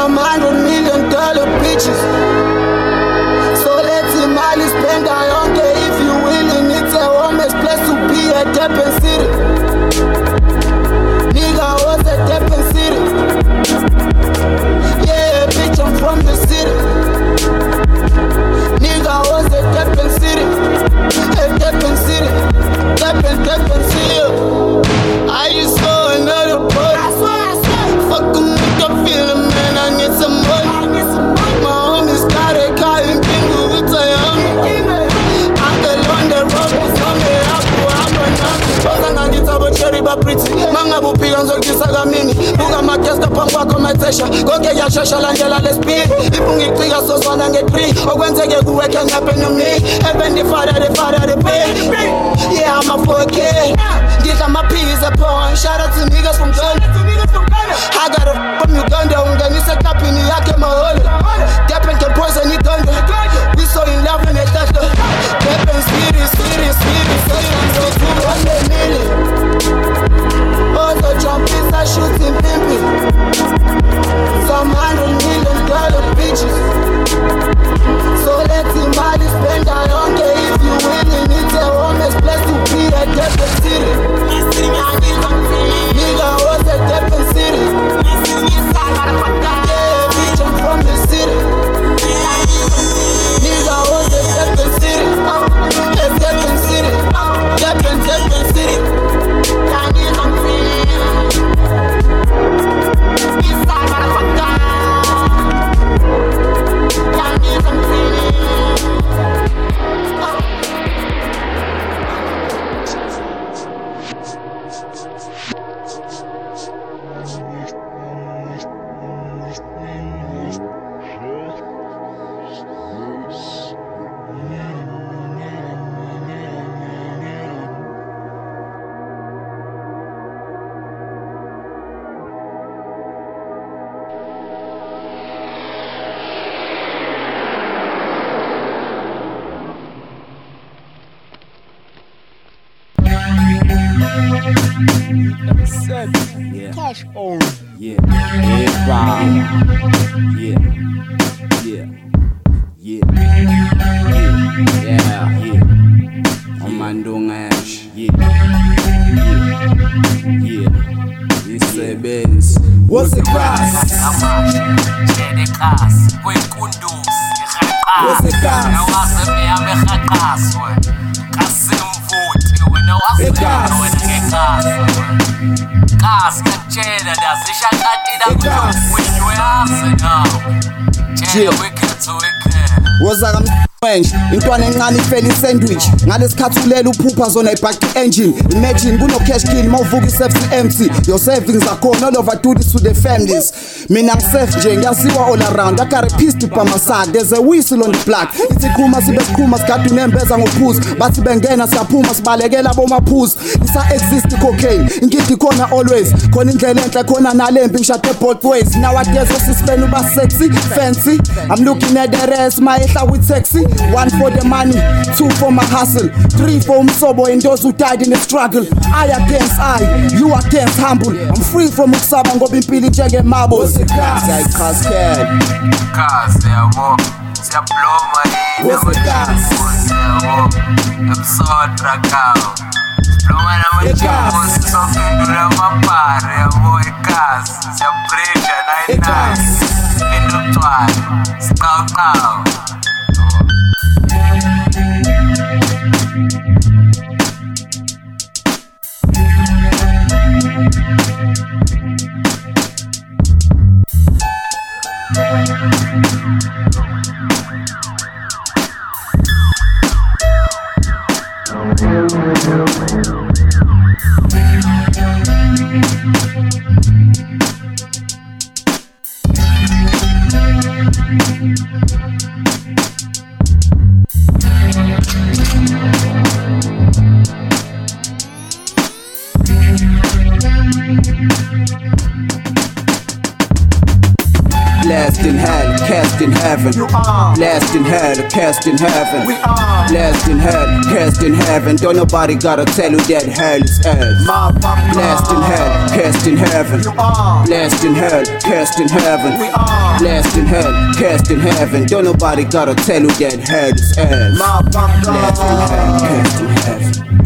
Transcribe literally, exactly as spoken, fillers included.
some hundred million dollar bitches. So let's Mali spend a young day if you willing. It's a homeless place to be a Deppen City. Nigga was a Deppen City. Yeah, bitch, I'm from the city. Nigga was a Deppen City. A Deppen City. Deppen, Deppen City. I just saw another boy. Fuck em with the feeling, man, I need some money. My homies got a car in Bingo with a young. I can learn the road from the apple, I'm a nut. Wasn't I get about cherry but pretty. Manga bupi anzo kisaga mini. Buga makesta pangwa kometesha. Goke ya shasha langela let's speed. Ipungi kriya so swana nge free. Ogwenze ge kuweke ngape no me. Even the father, the father, the pay. Yeah, I'm a four K. Get my peas upon. Shout out to niggas from Ghana. I got a f*** from Uganda. Unganisa kapini yake mahole. Deppen can poison Uganda. We so in love when they touch the Deppen City, city, city, city. So two hundred million. All the jumpies are shooting pimping. Some hundred million dollar bitches. So let's Mali spend a young day if you willing. It's a homeless place to be a Deppen City. Nigga was a Deppen City. Yeah, bitch, I'm from the city. Nigga was a Deppen City. A Deppen City. Deppen, Deppen City. Yeah. Cash on. Yeah. Yeah. Rob. Yeah. Yeah. Yeah. Yeah. Yeah. Yeah. On my dung ash. Yeah. Yeah. Yeah. It's a Benz. What's the class? What's the Wozaka mwenje intwana encane ifeli sandwich ngalesikhathi ulela uphupha zona ibhaqi engine imagine kuno cash kill mawuvuka isafety empty your savings are gone all over do this to the families mina ngisafe nje ngiyaziwa all around I got a pistol by my side there's a whistle on the block ithi khuma sibe sikhuma sikade unembeza ngophuzi bathi bengena siyaphuma sibalekela bomaphuzi isa exist cocaine ingithi khona always khona indlela enhle khona nalembi ngishade both ways nowadays sisibena uba sexy fancy I'm looking at the rest my ehla with sexy one for the money two for my hustle three for umsobo and those who died in the struggle I against I you against humble I'm free from ukusaba ngoba impilo njenge marbles I cascade cars they walk they blow money never gas I'm so dragao blow money never so figure my pare boy cars they bridge and I nice in the twine scout now in heaven. Blessed in hell, cast in heaven. Blessed in hell, cast in heaven. Don't nobody gotta tell you that hell is earth. Blessed in hell, cast in heaven. Blessed in hell, cast in heaven. Blessed in hell, cast in heaven. Don't nobody gotta tell you that hell is earth. Blessed in hell, cast in heaven.